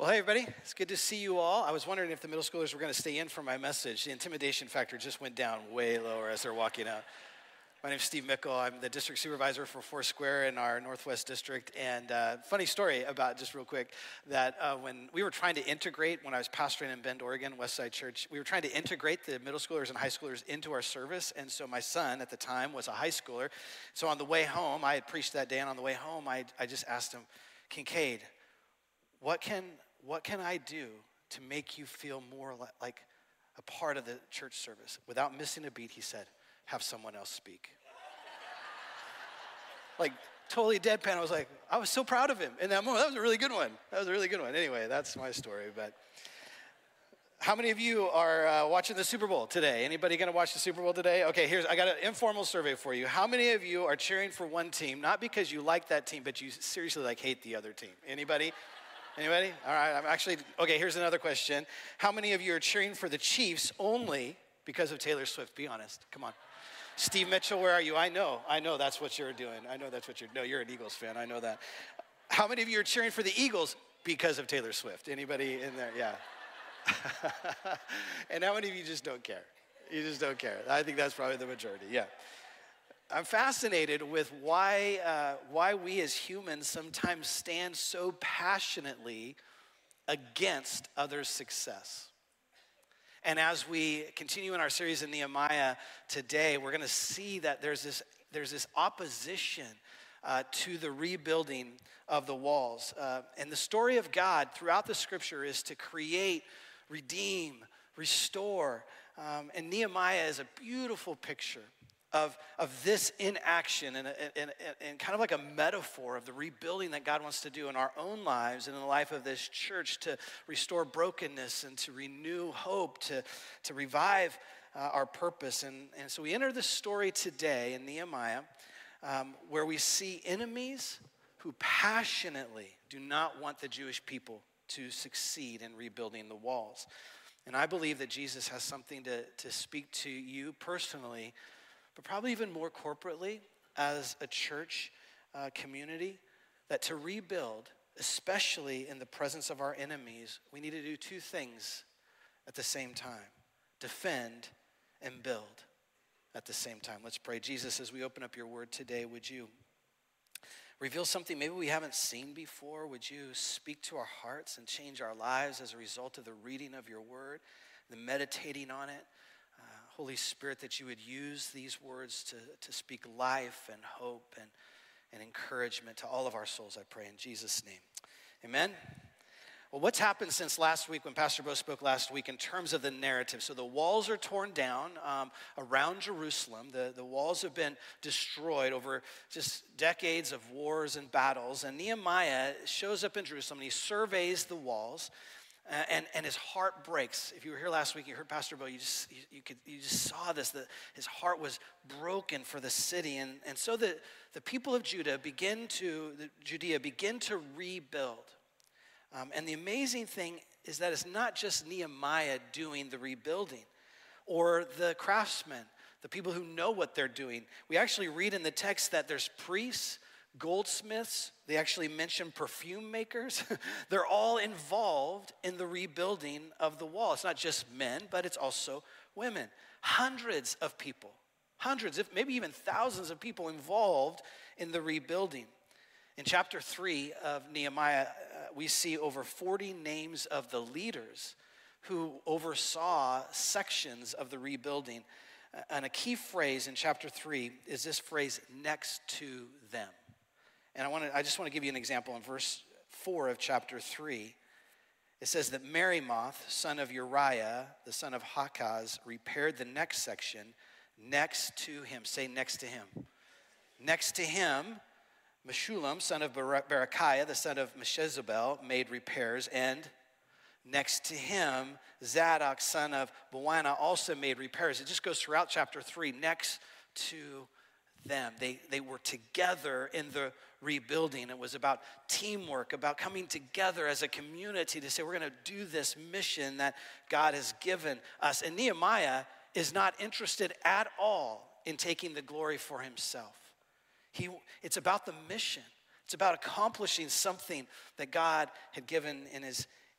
Well, hey, everybody. It's good to see you all. I was wondering if the middle schoolers were going to stay in for my message. The intimidation factor just went down way lower as they're walking out. My name's Steve Mickle. I'm the district supervisor for Foursquare in our Northwest District. And funny story about, just real quick, that when we were trying to integrate, when I was pastoring in Bend, Oregon, Westside Church, we were trying to integrate the middle schoolers and high schoolers into our service. And so my son at the time was a high schooler. So on the way home, I had preached that day, and on the way home, I just asked him, Kincaid, what can I do to make you feel more like a part of the church service? Without missing a beat, he said, have someone else speak. Like, totally deadpan. I was so proud of him in that moment. That was a really good one. Anyway, that's my story. But how many of you are watching the Super Bowl today? Anybody going to watch the Super Bowl today? Okay, I got an informal survey for you. How many of you are cheering for one team, not because you like that team, but you seriously hate the other team? Anybody? Anybody? All right, okay, here's another question. How many of you are cheering for the Chiefs only because of Taylor Swift? Be honest, come on. Steve Mitchell, where are you? I know that's what you're doing. No, you're an Eagles fan, I know that. How many of you are cheering for the Eagles because of Taylor Swift? Anybody in there? Yeah. And how many of you just don't care? You just don't care. I think that's probably the majority, yeah. I'm fascinated with why we as humans sometimes stand so passionately against others' success. And as we continue in our series in Nehemiah today, we're going to see that there's this opposition to the rebuilding of the walls. And the story of God throughout the scripture is to create, redeem, restore. And Nehemiah is a beautiful picture of this in action and kind of like a metaphor of the rebuilding that God wants to do in our own lives and in the life of this church to restore brokenness and to renew hope, to revive our purpose. And so we enter the story today in Nehemiah where we see enemies who passionately do not want the Jewish people to succeed in rebuilding the walls. And I believe that Jesus has something to speak to you personally, but probably even more corporately as a church community, that to rebuild, especially in the presence of our enemies, we need to do two things at the same time: defend and build at the same time. Let's pray. Jesus, as we open up your word today, would you reveal something maybe we haven't seen before? Would you speak to our hearts and change our lives as a result of the reading of your word, the meditating on it? Holy Spirit, that you would use these words to speak life and hope and encouragement to all of our souls, I pray in Jesus' name. Amen. Well, what's happened since last week when Pastor Bo spoke last week in terms of the narrative? So the walls are torn down around Jerusalem. The walls have been destroyed over just decades of wars and battles. And Nehemiah shows up in Jerusalem and he surveys the walls. And his heart breaks. If you were here last week, you heard Pastor Bo, you just saw this, that his heart was broken for the city. And so the people of Judea begin to rebuild. And the amazing thing is that it's not just Nehemiah doing the rebuilding or the craftsmen, the people who know what they're doing. We actually read in the text that there's priests, goldsmiths, they actually mention perfume makers. They're all involved in the rebuilding of the wall. It's not just men, but it's also women. Hundreds of people, if maybe even thousands of people involved in the rebuilding. In chapter 3 of Nehemiah, we see over 40 names of the leaders who oversaw sections of the rebuilding. And a key phrase in chapter 3 is this phrase, next to them. And I just want to give you an example. In verse 4 of chapter 3, it says that Meremoth, son of Uriah, the son of Hakaz, repaired the next section next to him. Say next to him. Next to him, Meshullam, son of Berechiah, the son of Meshezabel, made repairs. And next to him, Zadok, son of Bawana, also made repairs. It just goes throughout chapter 3, next to them. They were together in the rebuilding. It was about teamwork, about coming together as a community to say, we're going to do this mission that God has given us. And Nehemiah is not interested at all in taking the glory for himself. It's about the mission. It's about accomplishing something that God had given in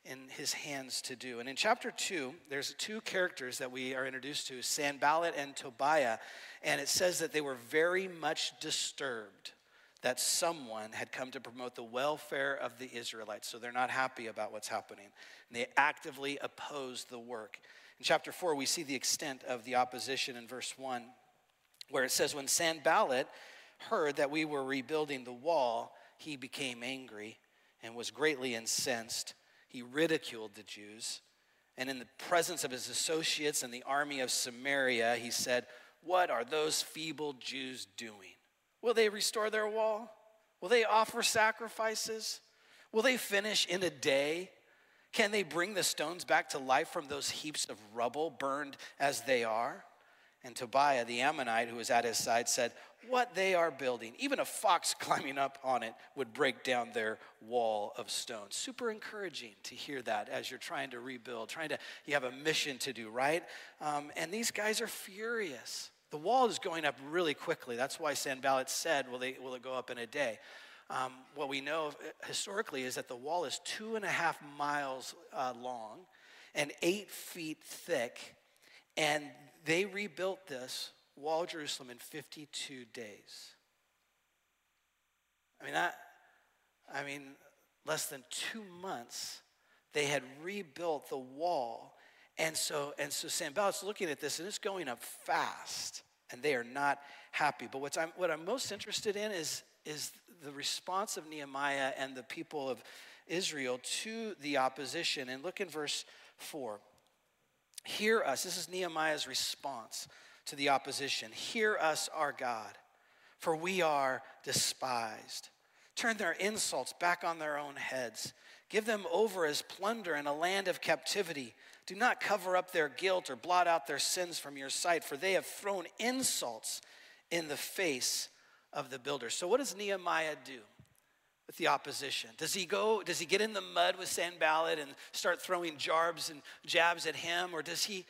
in his hands to do. And in chapter 2, there's two characters that we are introduced to, Sanballat and Tobiah, and it says that they were very much disturbed that someone had come to promote the welfare of the Israelites. So they're not happy about what's happening. And they actively oppose the work. In chapter 4, we see the extent of the opposition in verse 1, where it says, when Sanballat heard that we were rebuilding the wall, he became angry and was greatly incensed. He ridiculed the Jews. And in the presence of his associates and the army of Samaria, he said, what are those feeble Jews doing? Will they restore their wall? Will they offer sacrifices? Will they finish in a day? Can they bring the stones back to life from those heaps of rubble burned as they are? And Tobiah, the Ammonite who was at his side, said, what they are building, even a fox climbing up on it would break down their wall of stone. Super encouraging to hear that as you're trying to rebuild, you have a mission to do, right? And these guys are furious. The wall is going up really quickly. That's why Sanballat said, will it go up in a day? What we know historically is that the wall is 2.5 miles long and 8 feet thick. And they rebuilt this wall of Jerusalem in 52 days. Less than 2 months, they had rebuilt the wall. And so Sanballat's looking at this, and it's going up fast, and they are not happy. But what I'm most interested in is the response of Nehemiah and the people of Israel to the opposition. And look in verse 4. Hear us. This is Nehemiah's response to the opposition. Hear us, our God, for we are despised. Turn their insults back on their own heads. Give them over as plunder in a land of captivity. Do not cover up their guilt or blot out their sins from your sight, for they have thrown insults in the face of the builders. So what does Nehemiah do with the opposition? Does he get in the mud with Sanballat and start throwing jabs at him? Or does he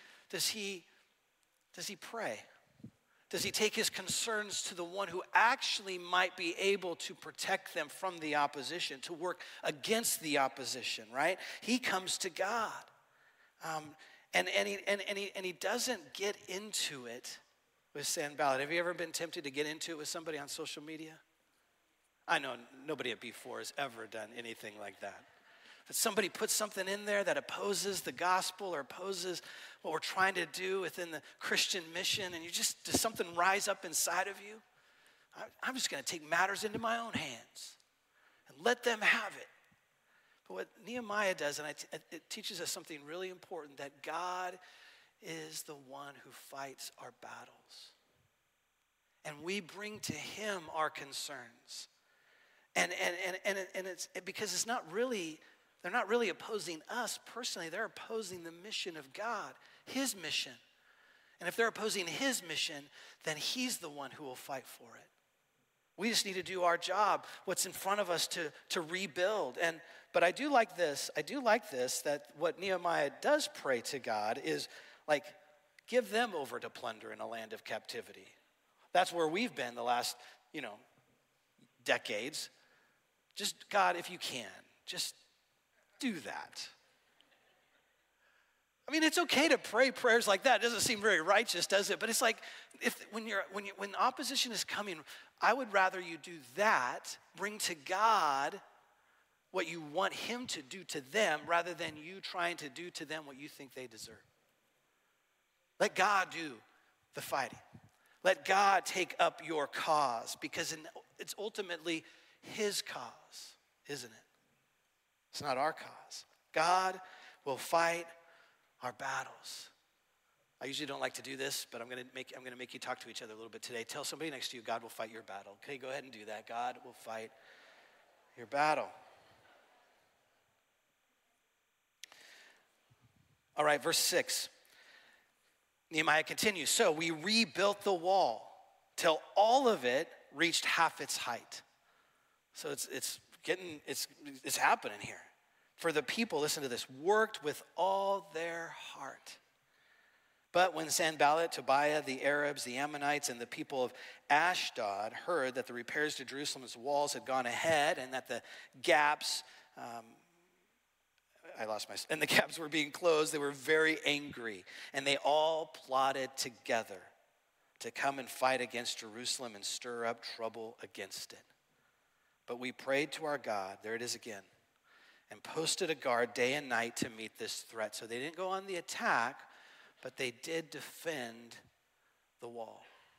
pray? Does he take his concerns to the one who actually might be able to protect them from the opposition, to work against the opposition, right? He comes to God. And he doesn't get into it with Sanballat. Have you ever been tempted to get into it with somebody on social media? I know nobody at B4 has ever done anything like that. But somebody puts something in there that opposes the gospel or opposes what we're trying to do within the Christian mission, and does something rise up inside of you? I'm just going to take matters into my own hands and let them have it. But what Nehemiah does, and it teaches us something really important, that God is the one who fights our battles. And we bring to him our concerns. And it's because they're not really opposing us personally. They're opposing the mission of God, his mission. And if they're opposing his mission, then he's the one who will fight for it. We just need to do our job, what's in front of us to rebuild. But I do like this, that what Nehemiah does pray to God is like, give them over to plunder in a land of captivity. That's where we've been the last, decades. Just, God, if you can, just do that. It's okay to pray prayers like that. It doesn't seem very righteous, does it? But it's like, when opposition is coming, I would rather you do that, bring to God what you want him to do to them, rather than you trying to do to them what you think they deserve. Let God do the fighting. Let God take up your cause, because it's ultimately his cause, isn't it? It's not our cause. God will fight our battles. I usually don't like to do this, but I'm going to make you talk to each other a little bit today. Tell somebody next to you, God will fight your battle. Okay, go ahead and do that. God will fight your battle. All right, verse 6. Nehemiah continues. So we rebuilt the wall till all of it reached half its height. So it's happening here. For the people, listen to this, worked with all their heart. But when Sanballat, Tobiah, the Arabs, the Ammonites, and the people of Ashdod heard that the repairs to Jerusalem's walls had gone ahead and that the gaps I lost my, and the gaps were being closed. They were very angry, and they all plotted together to come and fight against Jerusalem and stir up trouble against it. But we prayed to our God, there it is again, and posted a guard day and night to meet this threat. So they didn't go on the attack, but they did defend the wall.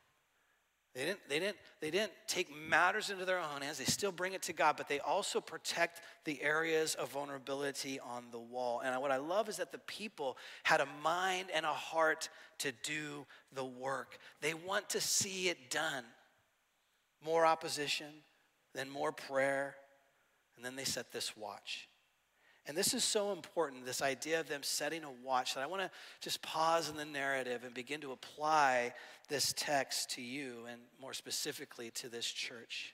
They didn't take matters into their own hands. They still bring it to God, but they also protect the areas of vulnerability on the wall. And what I love is that the people had a mind and a heart to do the work. They want to see it done. More opposition, then more prayer, and then they set this watch. And this is so important, this idea of them setting a watch, that I want to just pause in the narrative and begin to apply this text to you, and more specifically to this church.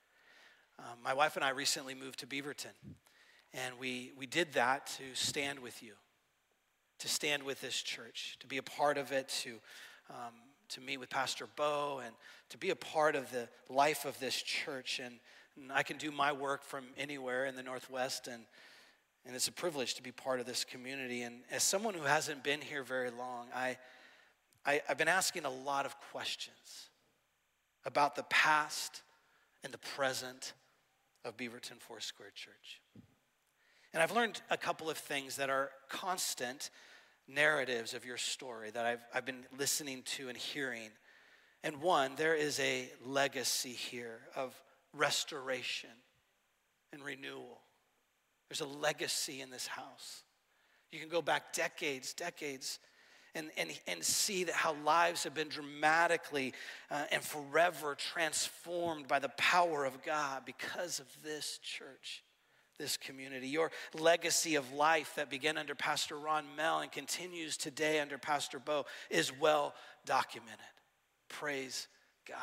My wife and I recently moved to Beaverton, and we did that to stand with you, to stand with this church, to be a part of it, to meet with Pastor Bo, and to be a part of the life of this church. And I can do my work from anywhere in the Northwest, and it's a privilege to be part of this community. And as someone who hasn't been here very long, I've been asking a lot of questions about the past and the present of Beaverton Foursquare Church. And I've learned a couple of things that are constant narratives of your story that I've been listening to and hearing. And one, there is a legacy here of restoration and renewal. There's a legacy in this house. You can go back decades, and see that how lives have been dramatically and forever transformed by the power of God because of this church, this community. Your legacy of life that began under Pastor Ron Mell and continues today under Pastor Bo is well documented. Praise God.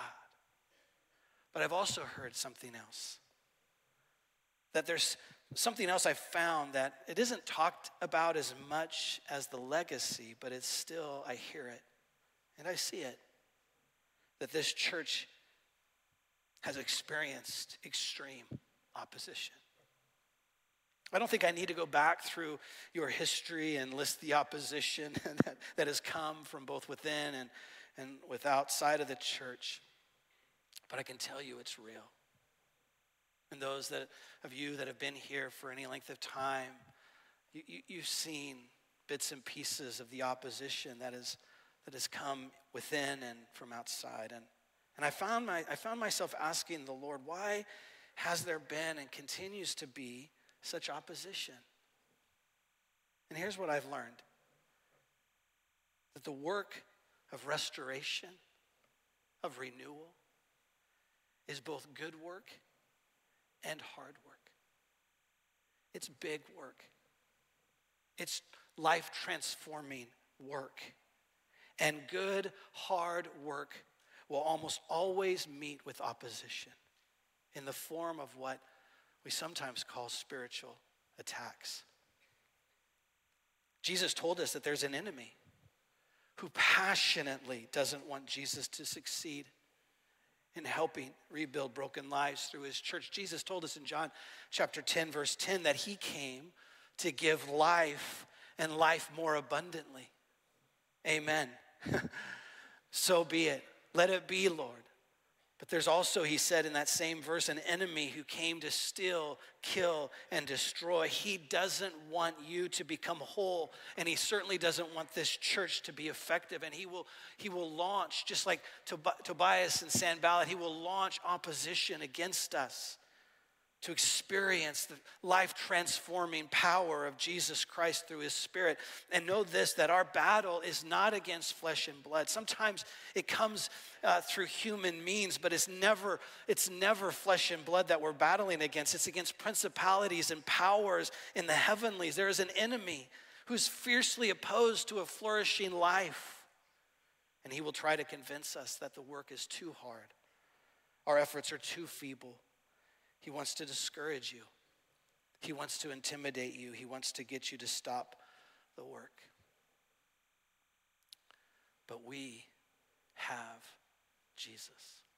But I've also heard something else. That there's something else I found that it isn't talked about as much as the legacy, but it's still, I hear it and I see it. That this church has experienced extreme opposition. I don't think I need to go back through your history and list the opposition that has come from both within and with outside of the church. But I can tell you it's real. And those of you that have been here for any length of time, you've seen bits and pieces of the opposition that has come within and from outside. And I found myself asking the Lord, why has there been and continues to be such opposition? And here's what I've learned. That the work of restoration, of renewal, is both good work and hard work. It's big work. It's life-transforming work. And good, hard work will almost always meet with opposition in the form of what we sometimes call spiritual attacks. Jesus told us that there's an enemy who passionately doesn't want Jesus to succeed in helping rebuild broken lives through his church. Jesus told us in John chapter 10, verse 10, that he came to give life and life more abundantly. Amen. So be it. Let it be, Lord. But there's also, he said in that same verse, an enemy who came to steal, kill, and destroy. He doesn't want you to become whole, and he certainly doesn't want this church to be effective. And he will launch, just like Tobias and Sanballat, he will launch opposition against us to experience the life-transforming power of Jesus Christ through his Spirit. And know this, that our battle is not against flesh and blood. Sometimes it comes through human means, but it's never flesh and blood that we're battling against. It's against principalities and powers in the heavenlies. There is an enemy who's fiercely opposed to a flourishing life. And he will try to convince us that the work is too hard. Our efforts are too feeble. He wants to discourage you. He wants to intimidate you. He wants to get you to stop the work. But we have Jesus.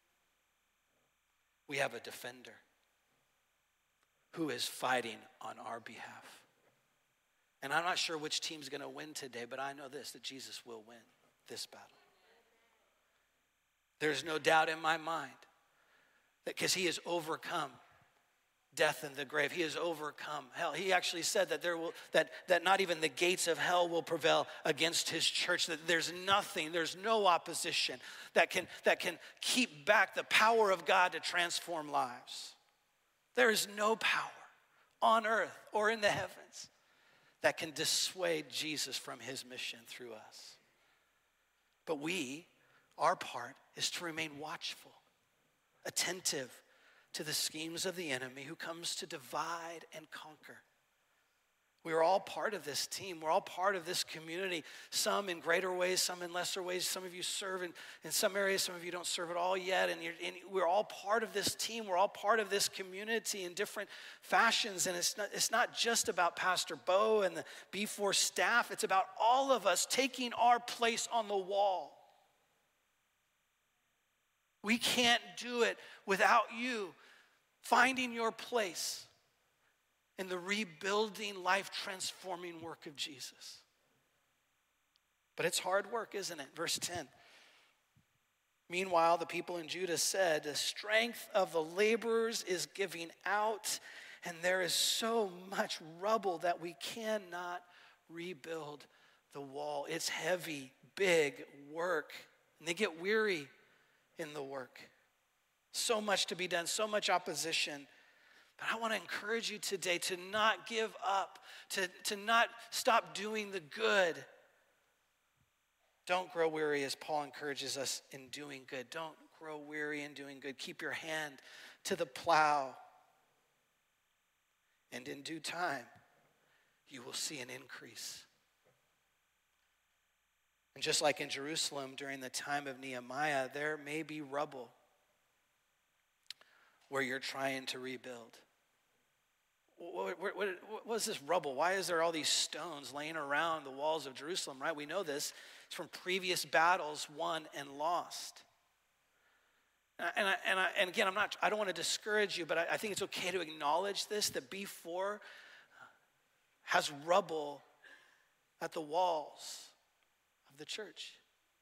We have a defender who is fighting on our behalf. And I'm not sure which team's going to win today, but I know this, that Jesus will win this battle. There's no doubt in my mind that because he has overcome death and the grave. He has overcome hell. He actually said that that not even the gates of hell will prevail against his church, that there's no opposition that can keep back the power of God to transform lives. There is no power on earth or in the heavens that can dissuade Jesus from his mission through us. But our part is to remain watchful, attentive to the schemes of the enemy who comes to divide and conquer. We are all part of this team. We're all part of this community, some in greater ways, some in lesser ways. Some of you serve in some areas, some of you don't serve at all yet. And we're all part of this team. We're all part of this community in different fashions. And it's not just about Pastor Bo and the B4 staff. It's about all of us taking our place on the wall. We can't do it without you finding your place in the rebuilding, life-transforming work of Jesus. But it's hard work, isn't it? Verse 10. Meanwhile, the people in Judah said, the strength of the laborers is giving out, and there is so much rubble that we cannot rebuild the wall. It's heavy, big work, and they get weary in the work. So much to be done, so much opposition. But I want to encourage you today to not give up, to not stop doing the good. Don't grow weary, as Paul encourages us in doing good. Don't grow weary in doing good. Keep your hand to the plow. And in due time, you will see an increase. And just like in Jerusalem during the time of Nehemiah, there may be rubble where you're trying to rebuild. What is this rubble? Why is there all these stones laying around the walls of Jerusalem, right? We know this. It's from previous battles won and lost. And again, I don't want to discourage you, but I think it's okay to acknowledge this, that B4 has rubble at the walls of the church.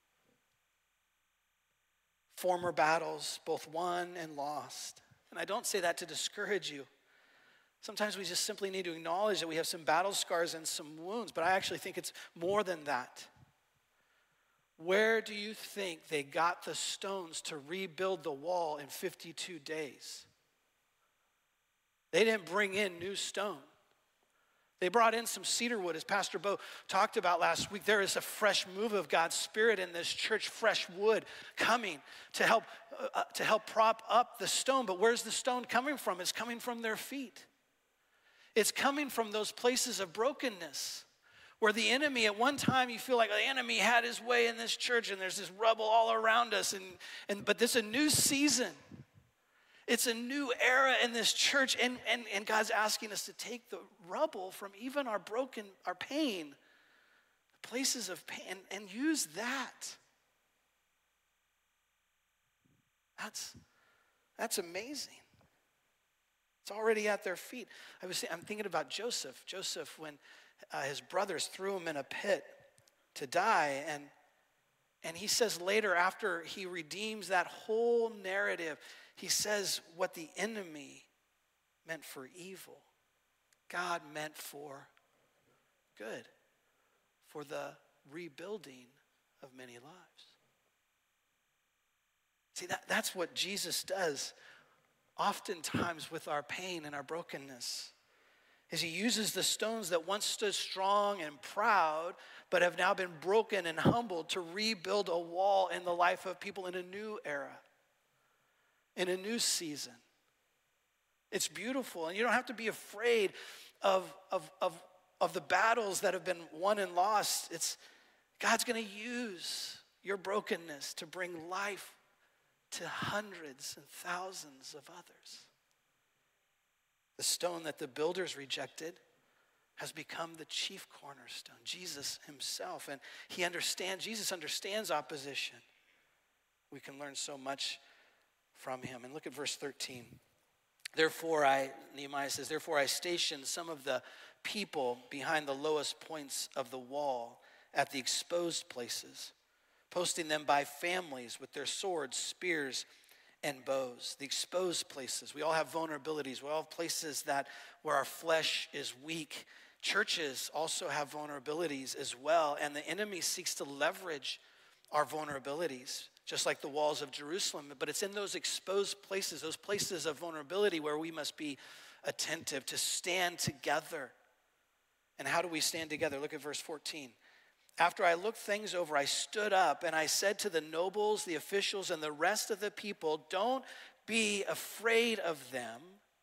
Former battles, both won and lost. And I don't say that to discourage you. Sometimes we just simply need to acknowledge that we have some battle scars and some wounds, but I actually think it's more than that. Where do you think they got the stones to rebuild the wall in 52 days? They didn't bring in new stone. They brought in some cedar wood, as Pastor Bo talked about last week. There is a fresh move of God's Spirit in this church, fresh wood coming to help prop up the stone. But where's the stone coming from? It's coming from their feet. It's coming from those places of brokenness where the enemy, at one time you feel like the enemy had his way in this church and there's this rubble all around us. But this is a new season. It's a new era in this church, and God's asking us to take the rubble from even our pain, places of pain, and use that. That's amazing. It's already at their feet. I'm thinking about Joseph. Joseph, when his brothers threw him in a pit to die, and he says later, after he redeems that whole narrative, he says what the enemy meant for evil, God meant for good, for the rebuilding of many lives. See, that's what Jesus does oftentimes with our pain and our brokenness, is he uses the stones that once stood strong and proud, but have now been broken and humbled to rebuild a wall in the life of people in a new era, in a new season. It's beautiful, and you don't have to be afraid of the battles that have been won and lost. God's going to use your brokenness to bring life to hundreds and thousands of others. The stone that the builders rejected has become the chief cornerstone, Jesus himself. And Jesus understands opposition. We can learn so much from him. And look at verse 13. Nehemiah says, therefore I stationed some of the people behind the lowest points of the wall at the exposed places, posting them by families with their swords, spears, and bows. The exposed places. We all have vulnerabilities. We all have places where our flesh is weak. Churches also have vulnerabilities as well, and the enemy seeks to leverage our vulnerabilities, just like the walls of Jerusalem. But it's in those exposed places, those places of vulnerability, where we must be attentive to stand together. And how do we stand together? Look at verse 14. After I looked things over, I stood up and I said to the nobles, the officials, and the rest of the people, don't be afraid of them.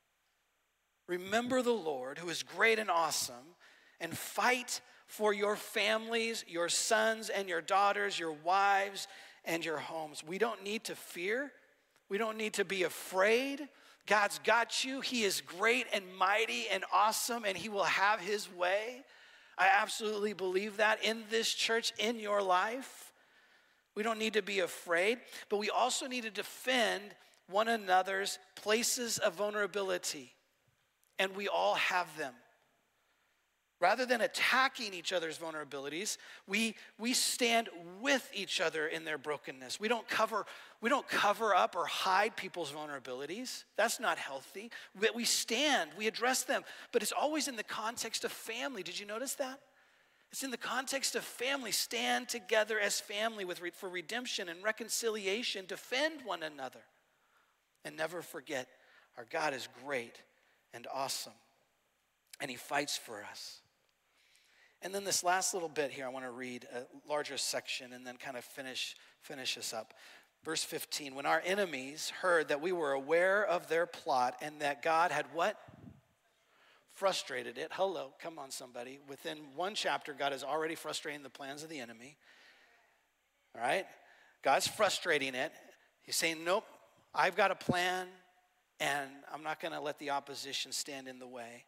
Remember the Lord, who is great and awesome, and fight for your families, your sons and your daughters, your wives and your homes. We don't need to fear. We don't need to be afraid. God's got you. He is great and mighty and awesome, and he will have his way. I absolutely believe that in this church, in your life. We don't need to be afraid, but we also need to defend one another's places of vulnerability, and we all have them. Rather than attacking each other's vulnerabilities, we stand with each other in their brokenness. We don't cover up or hide people's vulnerabilities. That's not healthy. We stand, we address them, but it's always in the context of family. Did you notice that? It's in the context of family. Stand together as family for redemption and reconciliation. Defend one another. And never forget, our God is great and awesome, and he fights for us. And then this last little bit here, I want to read a larger section and then kind of finish us up. Verse 15, when our enemies heard that we were aware of their plot and that God had what? Frustrated it. Hello, come on somebody. Within one chapter, God is already frustrating the plans of the enemy. All right? God's frustrating it. He's saying, nope, I've got a plan and I'm not going to let the opposition stand in the way.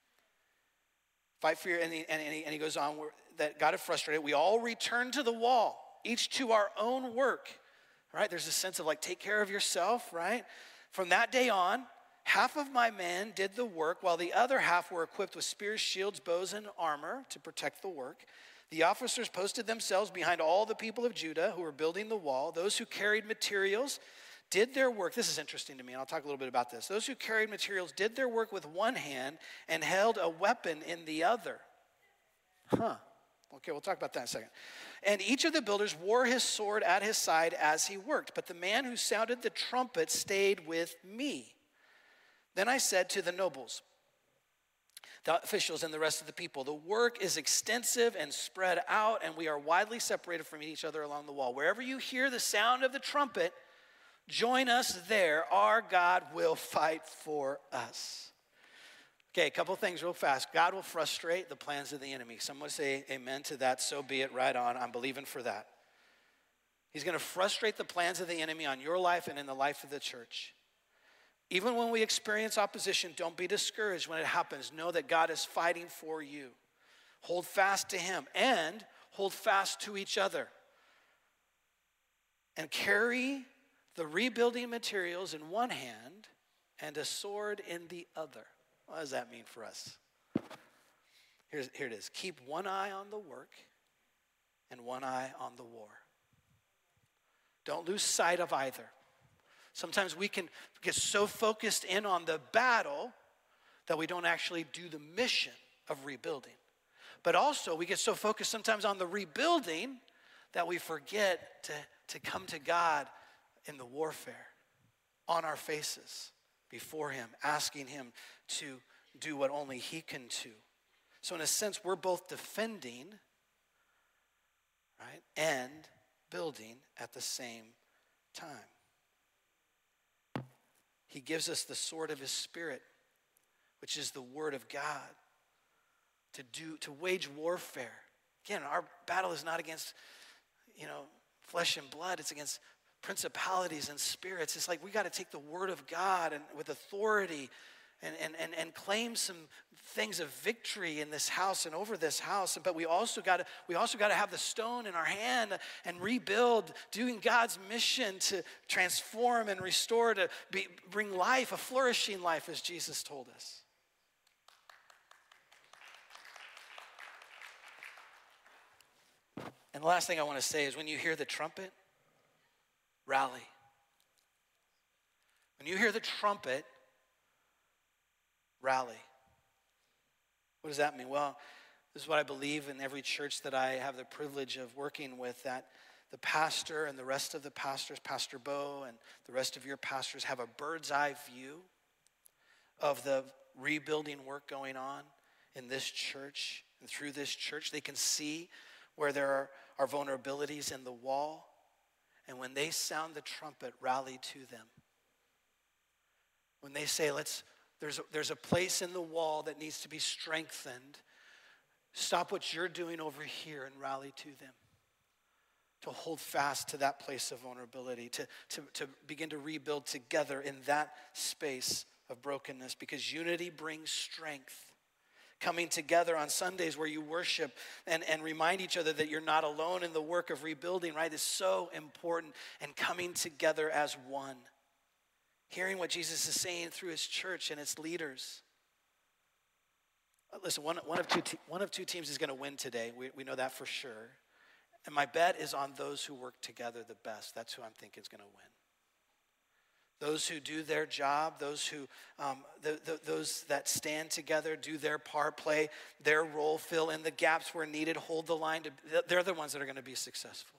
Fight for your, and he goes on, that God had frustrated. We all return to the wall, each to our own work, right? There's a sense of like, take care of yourself, right? From that day on, half of my men did the work, while the other half were equipped with spears, shields, bows, and armor to protect the work. The officers posted themselves behind all the people of Judah who were building the wall. Those who carried materials did their work. This is interesting to me, and I'll talk a little bit about this. Those who carried materials did their work with one hand and held a weapon in the other. Okay, we'll talk about that in a second. And each of the builders wore his sword at his side as he worked, but the man who sounded the trumpet stayed with me. Then I said to the nobles, the officials, and the rest of the people, the work is extensive and spread out, and we are widely separated from each other along the wall. Wherever you hear the sound of the trumpet, join us there. Our God will fight for us. Okay, a couple things real fast. God will frustrate the plans of the enemy. Someone say amen to that. So be it. Right on. I'm believing for that. He's going to frustrate the plans of the enemy on your life and in the life of the church. Even when we experience opposition, don't be discouraged when it happens. Know that God is fighting for you. Hold fast to him and hold fast to each other. And carry the rebuilding materials in one hand and a sword in the other. What does that mean for us? Here it is. Keep one eye on the work and one eye on the war. Don't lose sight of either. Sometimes we can get so focused in on the battle that we don't actually do the mission of rebuilding. But also we get so focused sometimes on the rebuilding that we forget to come to God in the warfare, on our faces, before him, asking him to do what only he can do. So in a sense, we're both defending, right, and building at the same time. He gives us the sword of his Spirit, which is the word of God, to wage warfare. Again, our battle is not against, flesh and blood. It's against principalities and spirits. It's like we got to take the word of God and with authority and claim some things of victory in this house and over this house. But we also got to have the stone in our hand and rebuild, doing God's mission to transform and restore, to bring life, a flourishing life, as Jesus told us. And the last thing I want to say is, when you hear the trumpet, rally. When you hear the trumpet, rally. What does that mean? Well, this is what I believe in every church that I have the privilege of working with, that the pastor and the rest of the pastors, Pastor Bo and the rest of your pastors, have a bird's eye view of the rebuilding work going on in this church and through this church. They can see where there are vulnerabilities in the wall. And when they sound the trumpet, rally to them. When they say, there's a place in the wall that needs to be strengthened, stop what you're doing over here and rally to them. To hold fast to that place of vulnerability, to begin to rebuild together in that space of brokenness, because unity brings strength. Coming together on Sundays where you worship and remind each other that you're not alone in the work of rebuilding, right, is so important. And coming together as one. Hearing what Jesus is saying through his church and its leaders. Listen, one of two teams is going to win today. We know that for sure. And my bet is on those who work together the best. That's who I'm thinking is going to win. Those who do their job, those that stand together, do their part, play their role, fill in the gaps where needed, hold the line. They're the ones that are going to be successful.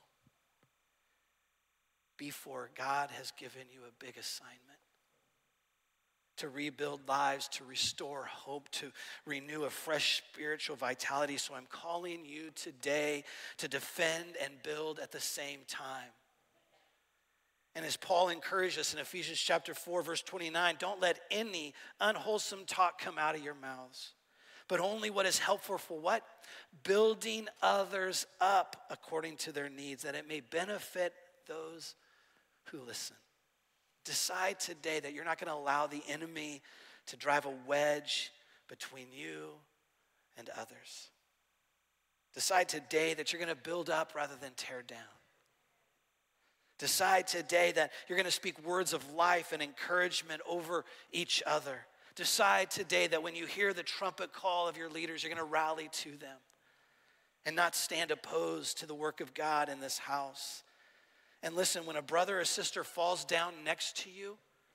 Before God has given you a big assignment. To rebuild lives, to restore hope, to renew a fresh spiritual vitality. So I'm calling you today to defend and build at the same time. And as Paul encouraged us in Ephesians chapter 4, verse 29, don't let any unwholesome talk come out of your mouths, but only what is helpful for what? Building others up according to their needs, that it may benefit those who listen. Decide today that you're not going to allow the enemy to drive a wedge between you and others. Decide today that you're going to build up rather than tear down. Decide today that you're going to speak words of life and encouragement over each other. Decide today that when you hear the trumpet call of your leaders, you're going to rally to them and not stand opposed to the work of God in this house. And listen, when a brother or sister falls down next to you,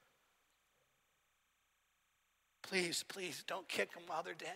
please don't kick them while they're down.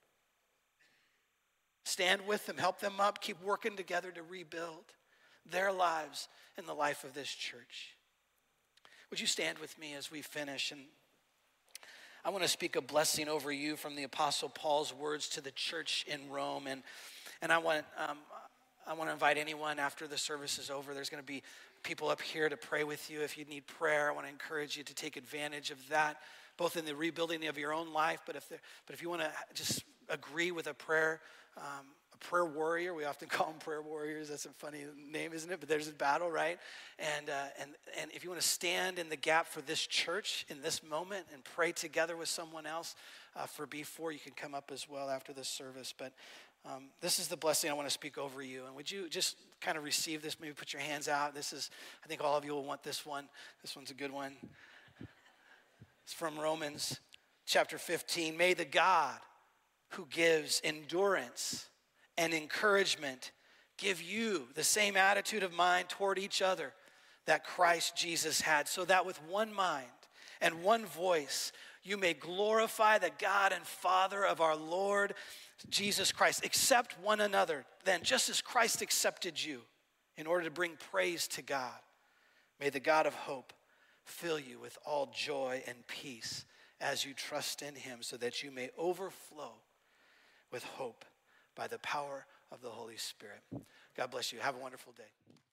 Stand with them, help them up, keep working together to rebuild their lives in the life of this church. Would you stand with me as we finish? And I want to speak a blessing over you from the Apostle Paul's words to the church in Rome. And I want to invite anyone after the service is over. There's going to be people up here to pray with you. If you need prayer, I want to encourage you to take advantage of that, both in the rebuilding of your own life, but if you want to just agree with a prayer warrior. We often call them prayer warriors. That's a funny name, isn't it? But there's a battle, right? And if you want to stand in the gap for this church in this moment and pray together with someone else for B4, you can come up as well after this service. But this is the blessing I want to speak over you. And would you just kind of receive this? Maybe put your hands out. I think all of you will want this one. This one's a good one. It's from Romans chapter 15. May the God who gives endurance and encouragement give you the same attitude of mind toward each other that Christ Jesus had, so that with one mind and one voice you may glorify the God and Father of our Lord Jesus Christ. Accept one another then, just as Christ accepted you, in order to bring praise to God. May the God of hope fill you with all joy and peace as you trust in him, so that you may overflow with hope by the power of the Holy Spirit. God bless you. Have a wonderful day.